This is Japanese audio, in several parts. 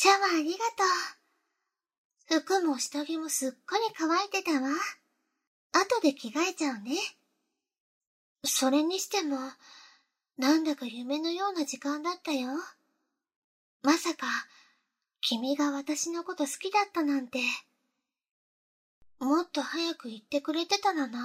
シャワーありがとう。服も下着もすっかり乾いてたわ。後で着替えちゃうね。それにしても、なんだか夢のような時間だったよ。まさか、君が私のこと好きだったなんて。もっと早く言ってくれてたらな。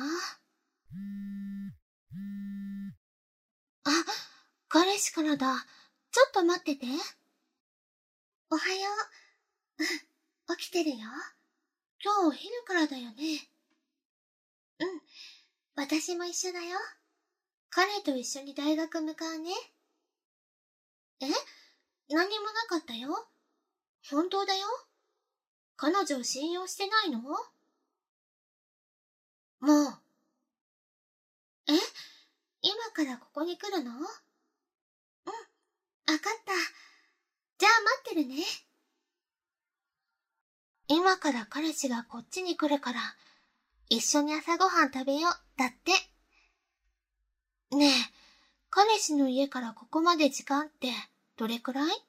あ、彼氏からだ。ちょっと待ってて。おはよう。うん、起きてるよ。今日お昼からだよね。うん、私も一緒だよ。彼と一緒に大学向かうね。え？何もなかったよ。本当だよ。彼女を信用してないの？もう。え？今からここに来るの？うん、わかった。じゃあ待ってるね。今から彼氏がこっちに来るから、一緒に朝ごはん食べよう、だって。ねえ、彼氏の家からここまで時間ってどれくらい？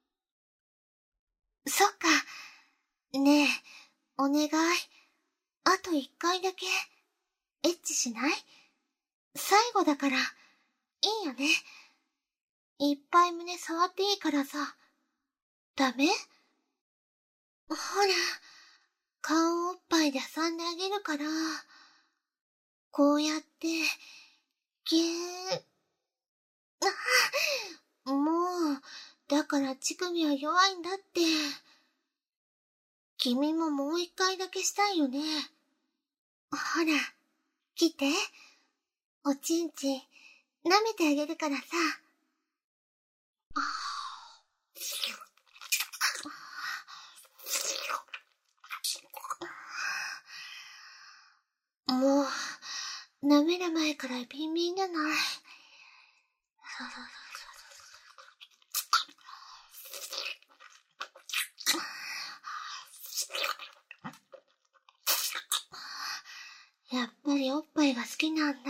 そっか。ねえ、お願い。あと一回だけ、エッチしない？最後だから、いいよね。いっぱい胸触っていいからさ。ダメ？ほら、顔おっぱいで挟んであげるから、こうやって、ぎゅー。もう、だから乳首は弱いんだって。君ももう一回だけしたいよね。ほら、来て。おちんちん、舐めてあげるからさ。もう、舐める前からビンビンじゃない。やっぱりおっぱいが好きなんだ。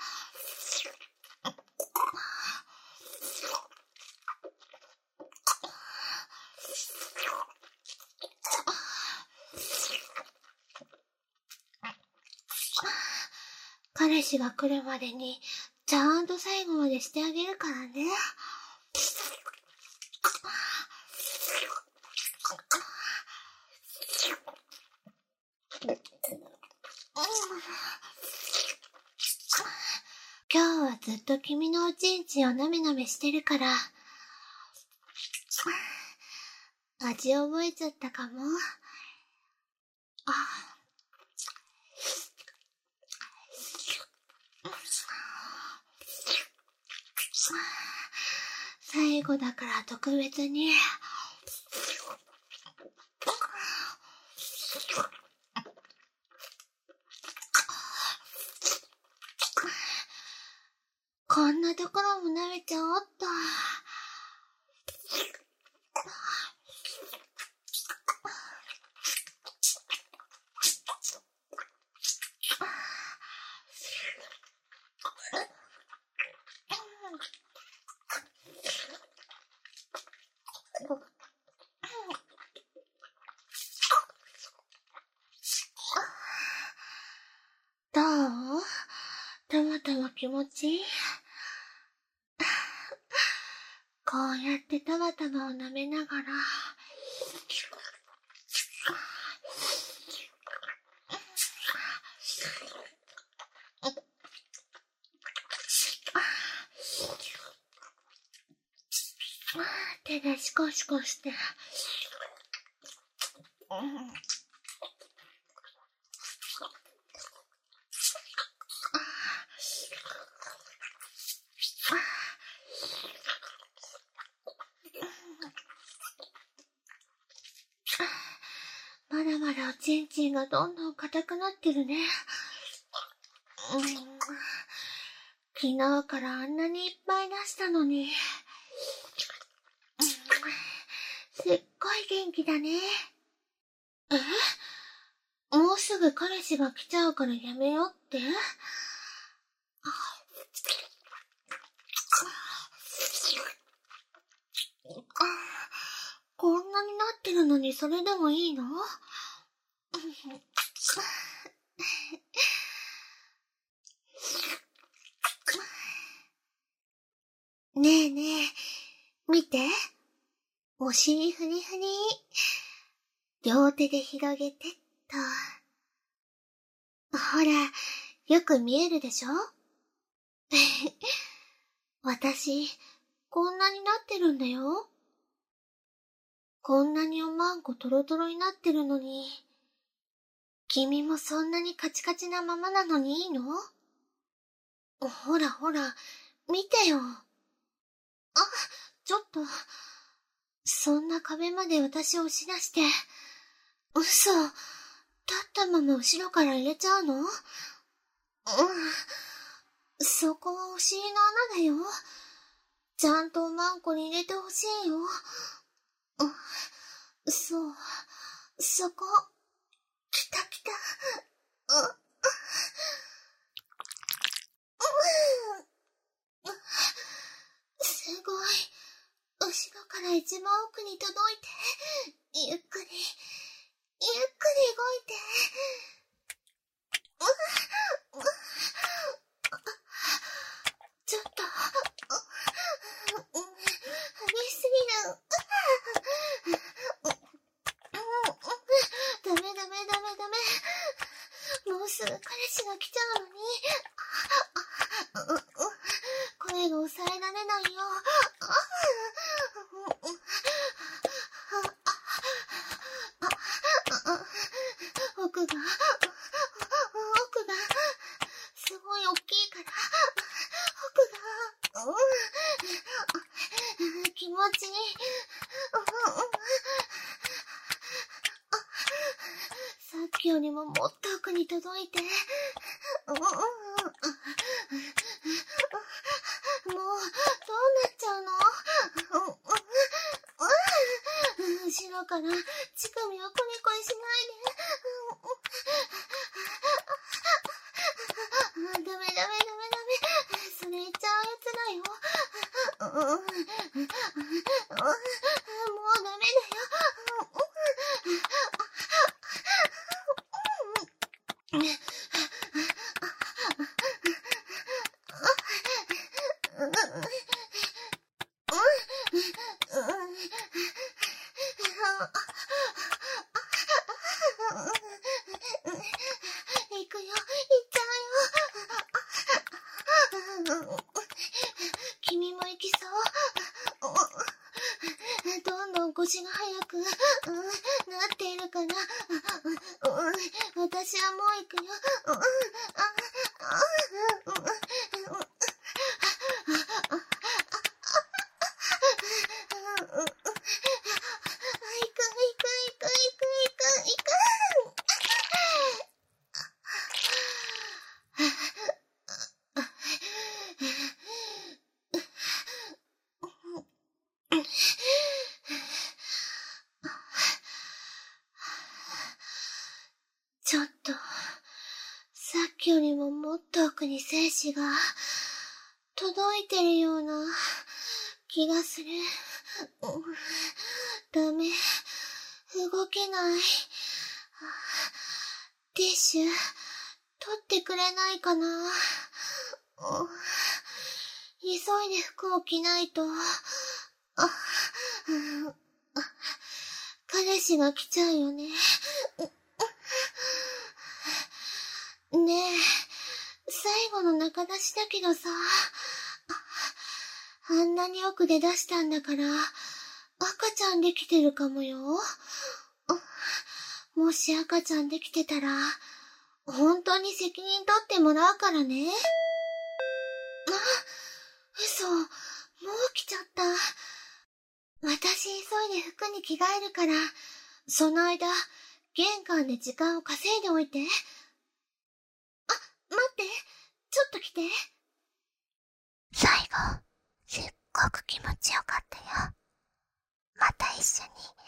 彼氏が来るまでに、ちゃんと最後までしてあげるからね。今日はずっと君のおちんちんをなめなめしてるから、味覚えちゃったかも。最後だから特別に。こんなところも舐めちゃおっと。どう？たまたま気持ちいい？こうやってたまたまを舐めながら、手でシコシコして、まだまだおちんちんがどんどん硬くなってるね。昨日からあんなにいっぱい出したのに。すっごい元気だね。もうすぐ彼氏が来ちゃうからやめようって？こんなになっってるのにそれでもいいの？ねえねえ、見て。お尻ふりふり。両手で広げてっと。ほら、よく見えるでしょ？私、こんなになってるんだよ。こんなにおまんこトロトロになってるのに、君もそんなにカチカチなままなのにいいの？ほらほら、見てよ。あ、ちょっと、そんな壁まで私を押し出して、嘘、立ったまま後ろから入れちゃうの？そこはお尻の穴だよ。ちゃんとおまんこに入れてほしいよ。そう、そこ、きたきた。すごい。後ろから一番奥に届いて、ゆっくり、ゆっくり動いて。ちょっと、激しすぎる。ダメダメダメダメ。もうすぐ彼氏が来ちゃうのに。声が抑えられないよ。奥が、すごい大きいから、奥が、気持ちいい。さっきよりももっと奥に届いて。もう、どうなっちゃうの？後ろから乳首をコリコリしないで。ダメダメダメダメ。それ言っちゃうやつだよ。もうダメだよ。行くよ、行っちゃうよ。君も行きそう？どんどん腰が速く、なっているから、私はもう行くよ。ちょっと、さっきよりももっと奥に精子が届いてるような気がする。ダメ、動けない。ティッシュ、取ってくれないかな。急いで服を着ないと。彼氏が来ちゃうよね。ねえ、最後の中出しだけどさ、あんなに奥で出したんだから、赤ちゃんできてるかもよ。もし赤ちゃんできてたら、本当に責任取ってもらうからね。嘘、もう来ちゃった。私急いで服に着替えるから、その間、玄関で時間を稼いでおいて。待って、ちょっと来て。最後、すっごく気持ちよかったよ。また一緒に